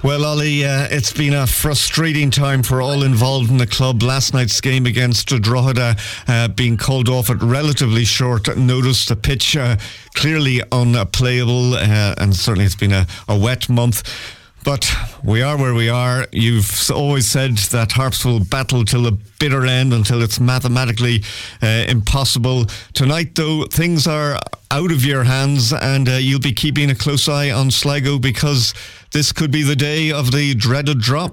Well, Ollie, it's been a frustrating time for all involved in the club. Last night's game against Drogheda being called off at relatively short notice. The pitch clearly unplayable, and certainly it's been a wet month. But we are where we are. You've always said that Harps will battle till the bitter end, until it's mathematically impossible. Tonight, though, things are out of your hands, and you'll be keeping a close eye on Sligo, because this could be the day of the dreaded drop.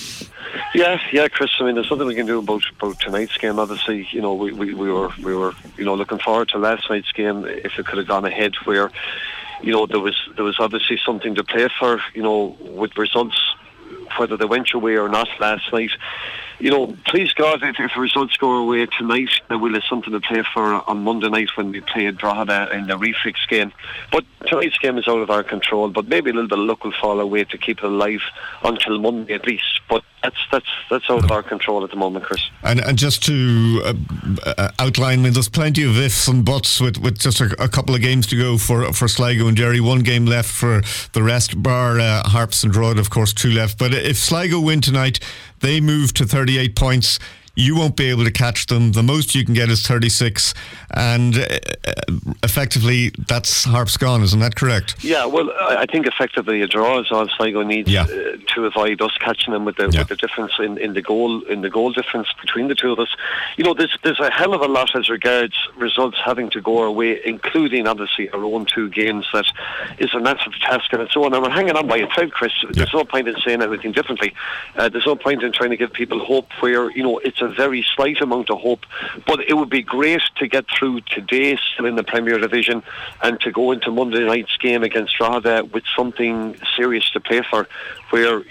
Yeah, Chris. I mean, there's nothing we can do about tonight's game. Obviously, we were looking forward to last night's game if it could have gone ahead, where there was obviously something to play for, with results, whether they went your way or not last night. Please God, if the results go our way tonight, there will have something to play for on Monday night when we play Drogheda in the refix game. But tonight's game is out of our control, but maybe a little bit of luck will fall our way to keep it alive until Monday at least. But that's out of our control at the moment, Chris. And just to outline, there's plenty of ifs and buts with just a couple of games to go for Sligo and Derry. One game left for the rest, bar Harps and Drogheda, of course, 2 left. But if Sligo win tonight, they move to 38 points. You won't be able to catch them. The most you can get is 36, and effectively that's Harps gone, isn't that correct? Yeah, well, I think effectively a draw is all Sligo needs to avoid us catching them with the difference in the goal difference between the two of us. There's a hell of a lot as regards results having to go our way, including obviously our own 2 games. That is a massive task on its own, and we're hanging on by a thread, Chris. There's no point in saying anything differently. There's no point in trying to give people hope where it's a very slight amount of hope, but it would be great to get through today still in the Premier Division and to go into Monday night's game against Drogheda with something serious to play for, where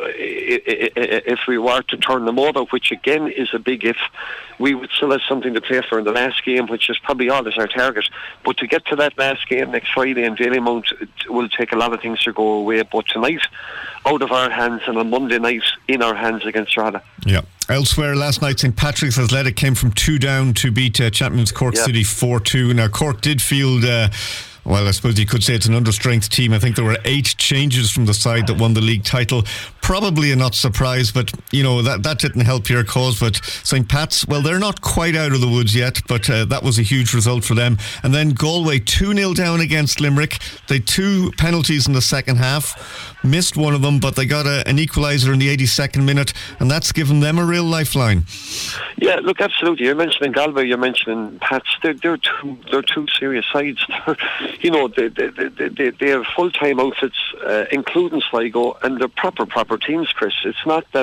if we were to turn them over, which again is a big if, we would still have something to play for in the last game, which is probably all is our target. But to get to that last game next Friday in Dalymount, it will take a lot of things to go away. But tonight, out of our hands, and on Monday night in our hands against Drogheda. Yeah. Elsewhere, last night St Patrick's Athletic came from 2 down to beat champions Cork City 4-2. Now Cork did field well, I suppose you could say it's an understrength team. I think there were 8 changes from the side that won the league title. Probably a not surprise, but that didn't help your cause. But St Pat's, well, they're not quite out of the woods yet, but that was a huge result for them. And then Galway 2-0 down against Limerick. They had 2 penalties in the second half, missed one of them, but they got an equaliser in the 82nd minute, and that's given them a real lifeline. Yeah, look, absolutely. You're mentioning Galway, you're mentioning Pats. They're 2 serious sides. They have full-time outfits, including Sligo, and they're proper teams, Chris. It's not that,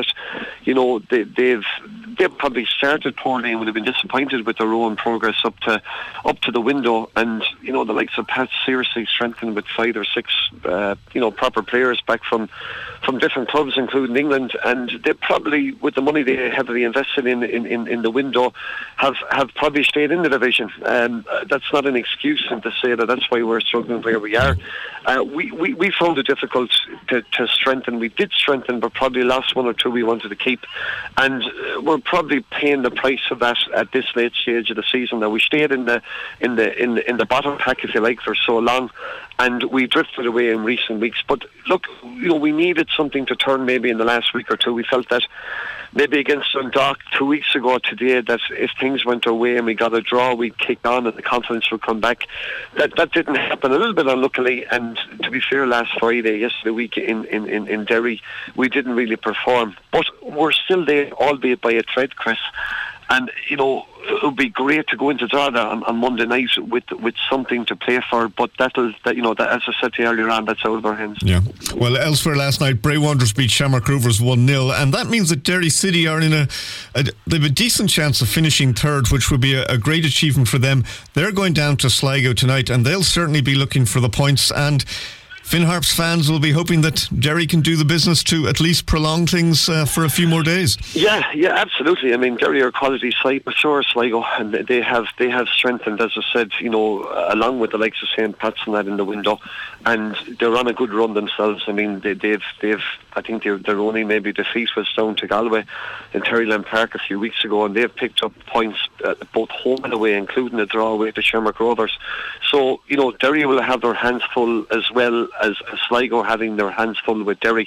they've probably started poorly and would have been disappointed with their own progress up to the window, and the likes of Pats seriously strengthened with 5 or 6 proper players back from different clubs, including England, and they probably, with the money they heavily invested in the window, have probably stayed in the division. That's not an excuse to say that's why we're struggling where we are. We found it difficult to strengthen. We did strengthen, but probably lost 1 or 2 we wanted to keep, and we're probably paying the price of that at this late stage of the season. Now we stayed in the bottom pack, if you like, for so long, and we drifted away in recent weeks. But look, we needed something to turn maybe in the last week or 2. We felt that maybe against Dundalk 2 weeks ago today, that if things went our way and we got a draw, we'd kick on and the confidence would come back. That didn't happen, a little bit unluckily, and to be fair, last Friday, yesterday week in Derry, we didn't really perform. But we're still there, albeit by a thread, Chris. And it would be great to go into Drogheda on Monday night with something to play for, but that as I said to you earlier on, that's out of our hands. Yeah. Well, elsewhere last night, Bray Wanderers beat Shamrock Rovers 1-0, and that means that Derry City are in they've a decent chance of finishing third, which would be a great achievement for them. They're going down to Sligo tonight, and they'll certainly be looking for the points, and Finn Harps fans will be hoping that Derry can do the business to at least prolong things for a few more days. Yeah, absolutely. I mean, Derry are a quality side, but so are Sligo, and they have strengthened, as I said, along with the likes of St. Pat's and that in the window, and they're on a good run themselves. I mean, they've I think their only maybe defeat was down to Galway in Terryland Park a few weeks ago, and they've picked up points both home and away, including a draw away to Shamrock Rovers. So, Derry will have their hands full, as well as Sligo having their hands full with Derry.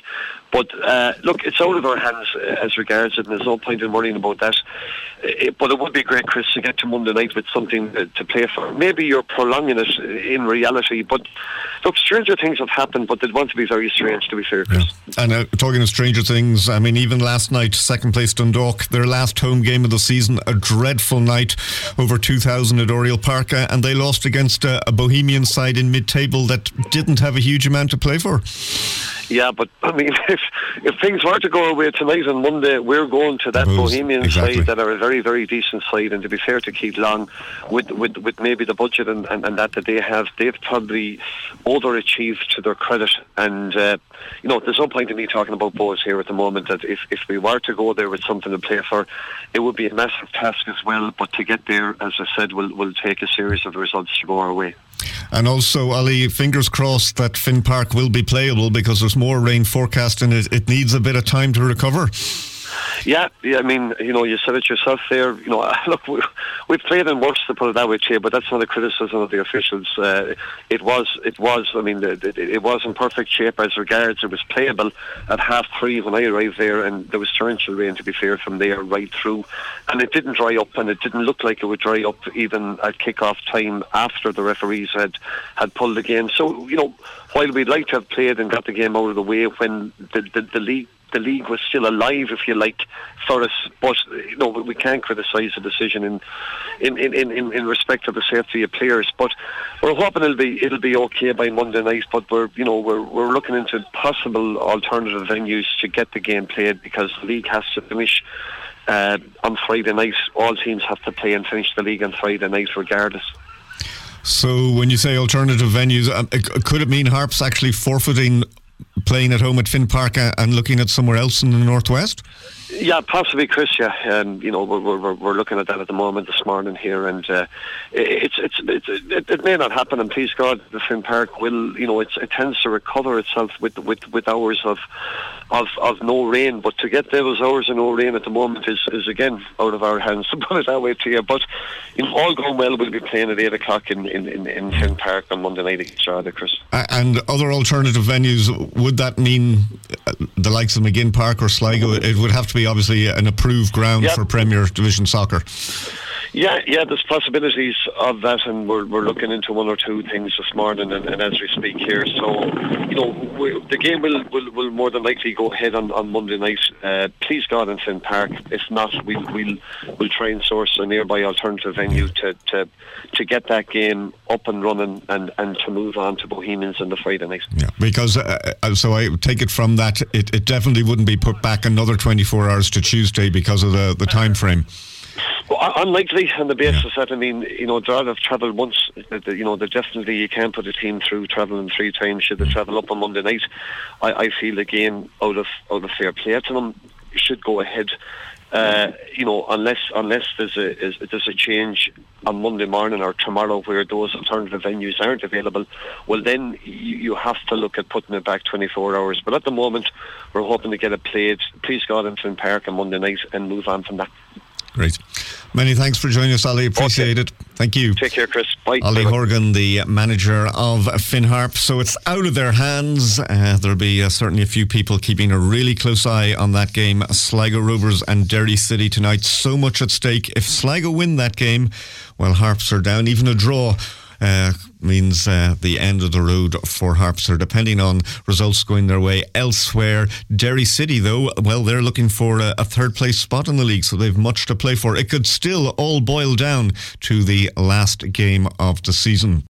But look, it's out of our hands as regards it, and there's no point in worrying about that. But it would be great, Chris, to get to Monday night with something to play for. Maybe you're prolonging it in reality, but look, stranger things have happened, but they'd want to be very strange, to be fair, Chris. Yeah. And talking of stranger things, I mean, even last night, second place Dundalk, their last home game of the season, a dreadful night, over 2,000 at Oriel Park, and they lost against a Bohemian side in mid-table that didn't have a huge amount to play for. Yeah, but I mean, if things were to go away tonight and Monday, we're going to that Bohemian side that are a very, very decent side. And to be fair to Keith Long, with maybe the budget and that they have, they've probably overachieved to their credit. And there's no point in me talking about Bohs here at the moment. That if we were to go there with something to play for, it would be a massive task as well. But to get there, as I said, will take a series of results to go our way. And also, Ali, fingers crossed that Finn Park will be playable, because there's more rain forecast and it needs a bit of time to recover. Yeah, I mean, you said it yourself there. Look, we've played in worse, to put it that way, Jay, but that's not a criticism of the officials. It was in perfect shape as regards. It was playable at 3:30 when I arrived there, and there was torrential rain, to be fair, from there right through. And it didn't dry up, and it didn't look like it would dry up even at kick-off time after the referees had pulled the game. So, while we'd like to have played and got the game out of the way when the league was still alive, if you like, for us. But we can't criticise the decision in respect of the safety of players. But we're hoping it'll be okay by Monday night. But we're looking into possible alternative venues to get the game played, because the league has to finish on Friday night. All teams have to play and finish the league on Friday night, regardless. So when you say alternative venues, could it mean Harps actually forfeiting playing at home at Finn Park and looking at somewhere else in the northwest? Yeah, possibly, Chris. Yeah, we're looking at that at the moment this morning here, and it may not happen. And please God, the Finn Park will. It tends to recover itself with hours of no rain. But to get those hours of no rain at the moment is again out of our hands, to put it that way to you. But all going well, we'll be playing at 8:00 in Finn Park on Monday night against Drogheda, Chris. And other alternative venues, would that mean the likes of McGinn Park or Sligo? It would have to be obviously an approved ground for Premier Division soccer. Yeah, there's possibilities of that, and we're looking into one or two things this morning, and as we speak here. So, the game will more than likely go ahead on Monday night. Please God, in Finn Park. If not, we'll try and source a nearby alternative venue to get that game up and running and to move on to Bohemians on the Friday night. Yeah, because so I take it from that, it definitely wouldn't be put back another 24 hours to Tuesday because of the time frame. Well, unlikely on the basis that, Drogheda have travelled once. They definitely, you can't put a team through travelling 3 times. Should they travel up on Monday night, I feel again out of fair play to them, should go ahead. Unless there's a change on Monday morning or tomorrow where those alternative venues aren't available, well then you have to look at putting it back 24 hours. But at the moment, we're hoping to get it played, please God, in Finn Park on Monday night and move on from that. Great. Many thanks for joining us, Ali. Appreciate it. Thank you. Take care, Chris. Bye. Ali Horgan, the manager of Finn Harp. So it's out of their hands. There'll be certainly a few people keeping a really close eye on that game. Sligo Rovers and Derry City tonight. So much at stake. If Sligo win that game, well, Harps are down. Even a draw means the end of the road for Harps, or depending on results going their way elsewhere. Derry City, though, well, they're looking for a third place spot in the league, so they've much to play for. It could still all boil down to the last game of the season.